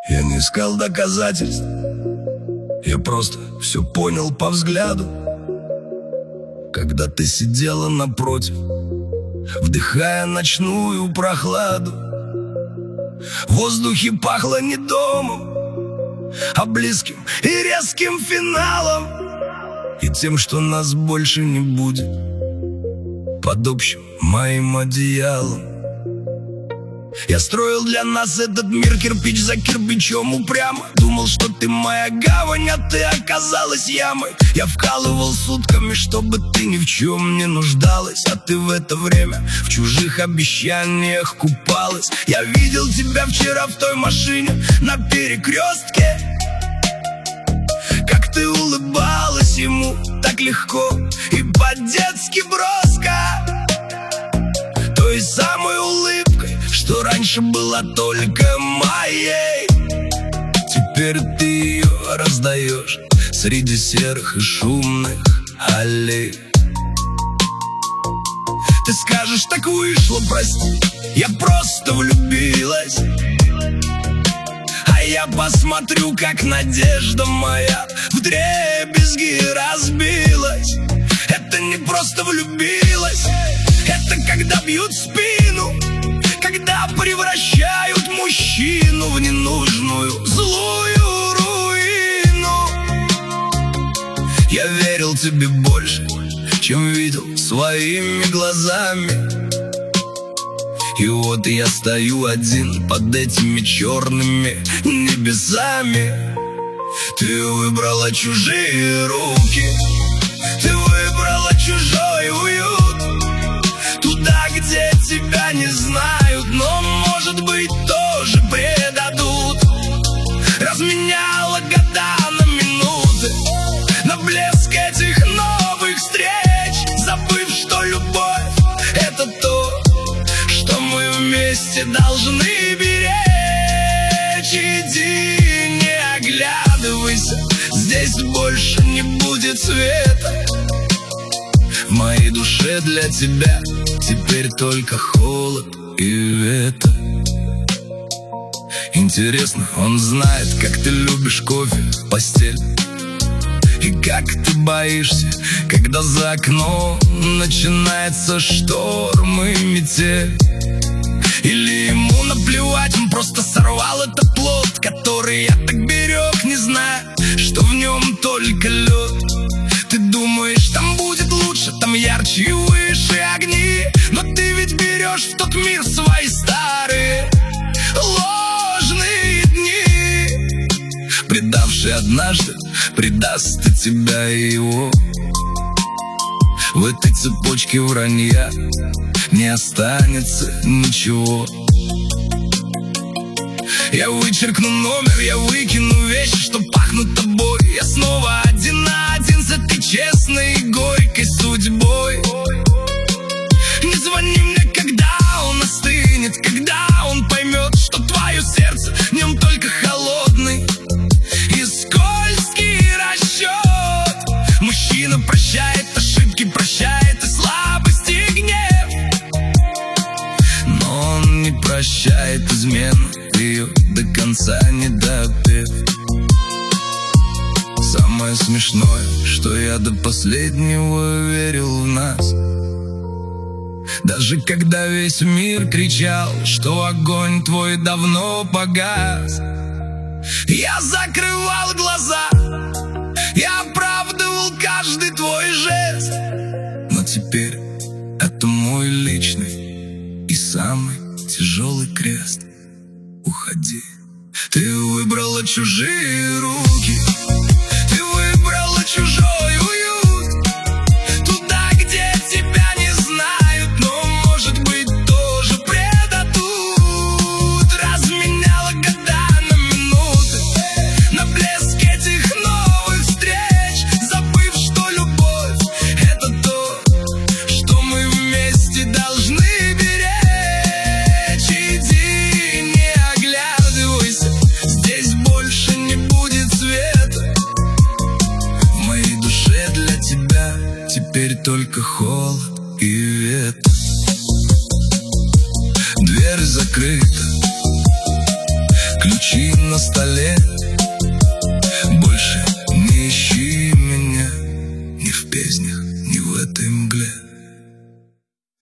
Я не искал доказательств, я просто все понял по взгляду. Когда ты сидела напротив, вдыхая ночную прохладу, в воздухе пахло не домом, а близким и резким финалом, и тем, что нас больше не будет под общим моим одеялом. Я строил для нас этот мир кирпич за кирпичом упрямо. Думал, что ты моя гавань, а ты оказалась ямой. Я вкалывал сутками, чтобы ты ни в чем не нуждалась, а ты в это время в чужих обещаниях купалась. Я видел тебя вчера в той машине на перекрестке, как ты улыбалась ему так легко и по-детски броско, той самой улыбкой, что раньше была только моей. Теперь ты ее раздаешь среди серых и шумных аллей. Ты скажешь, так вышло, прости, я просто влюбилась. А я посмотрю, как надежда моя вдребезги разбилась. Это не просто влюбилась, это когда бьют в спину, когда превращают мужчину в ненужную злую руину. Я верил тебе больше, чем видел своими глазами. И вот я стою один под этими черными небесами. Ты выбрала чужие руки, ты выбрала чужой уют, туда, где тебя не знают, но, может быть, тоже предадут. Разменяла года на минуты, на блеск этих новых встреч, забыв, что любовь — это то, что мы вместе должны беречь. Иди, не оглядывайся, здесь больше не будет света. В моей душе для тебя теперь только холод и ветер. Интересно, он знает, как ты любишь кофе в постель, и как ты боишься, когда за окном начинается шторм и метель. Или ему наплевать, он просто сорвал этот плод, который я так берег, не зная, что в нем только лед. Ты думаешь, там будет лучше, там ярче и выше огни, но ты ведь берешь в тот мир свои старые ложные дни. Предавший однажды предаст и тебя, и его. В этой цепочке вранья не останется ничего. Я вычеркну номер, я выкину вещи, что пахнут тобой. Я снова один на один с этой честной и горькой судьбой. Не звони мне, когда он остынет, когда он поймет, что твое сердце в нем только холодный и скользкий расчет. Мужчина прощает ошибки, прощает и слабость, и гнев, но он не прощает измену, ее до конца не допев. Самое смешное, что я до последнего верил в нас, даже когда весь мир кричал, что огонь твой давно погас. Я закрывал глаза, я оправдывал каждый твой жест, но теперь это мой личный и самый тяжелый крест. Уходи, ты выбрала чужие руки, ты выбрала чужой уют, туда, где тебя не знают, но, может быть, тоже предадут. Разменяла года на минуты, на блеск этих новых встреч, забыв, что любовь — это то, что мы вместе должны беречь. Иди, не оглядывайся, здесь больше не будет света. В моей душе для тебя теперь только холод и ветер. Дверь закрыта, ключи на столе. Больше не ищи меня ни в песнях, ни в этой мгле.